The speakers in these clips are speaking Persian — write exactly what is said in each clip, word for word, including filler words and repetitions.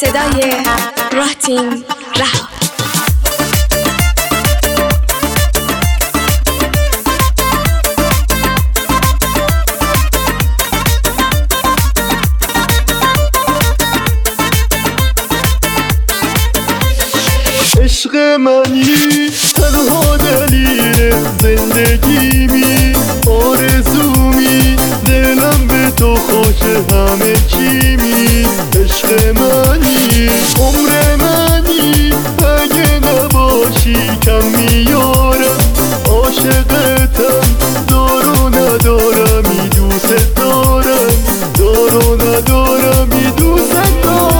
صدای راتین رها. عشق منی تنها دلیل زندگیمی، آرزومی دلم به تو خوش همه چیمی. عشق منی عمر منی، اگه نباشی کم میارم. عاشقتم دارو ندارمی دوست دارم، دارو ندارمی دوست دارم.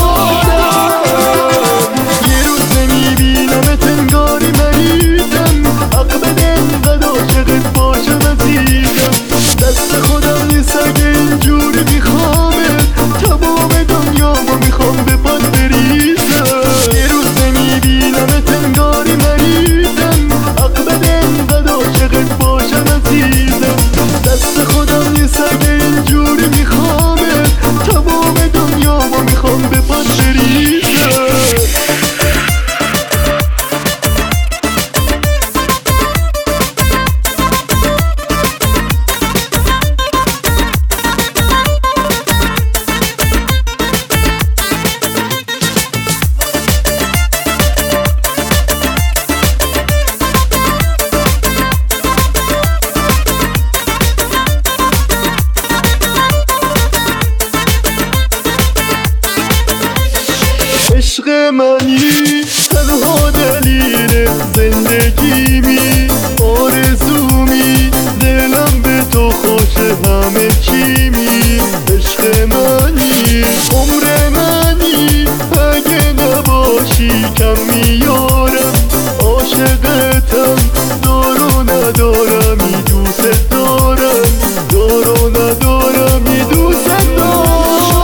دست خودم نیست اگه اینجوری میخوامت، تمام دنیامو میخوام به پات بریزم. یه روز نمیبینمت انگاری مریضم، عقبت انقدر عاشقت باشم عزیزم. دست خودم نیست اگه اینجوری میخوامت، تمام دنیامو میخوام به پات بریزم. عشق منی تنها دلیل زندگیمی، آرزومی دلم به تو خوش همه چیمی. عشق منی عمر منی، اگه نباشی کم میارم. عاشقتم دارو ندارمی دوست دارم، دارو ندارمی دوست دارم.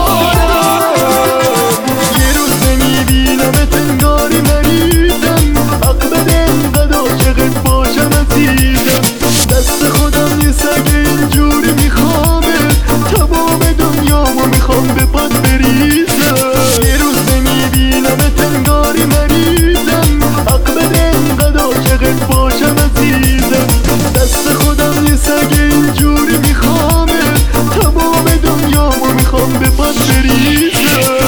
دست خودم نیست اگه اینجوری میخوامت، تمام دنیامو میخوام به پات بریزم. یه روز نمیبینمت انگاری مریضم، عقبت انقدر عاشقت باشم عزیزم. دست خودم نیست اگه اینجوری میخوامت، تمام دنیامو میخوام به پات بریزم.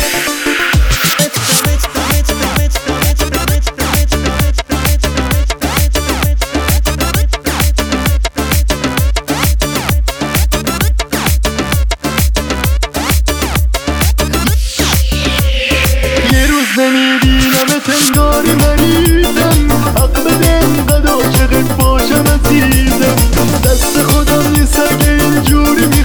نمیبینمت انگاری مریضم، عقبت انقدر عاشقت باشم عزیزم. دست خودم نیست اگه اینجوری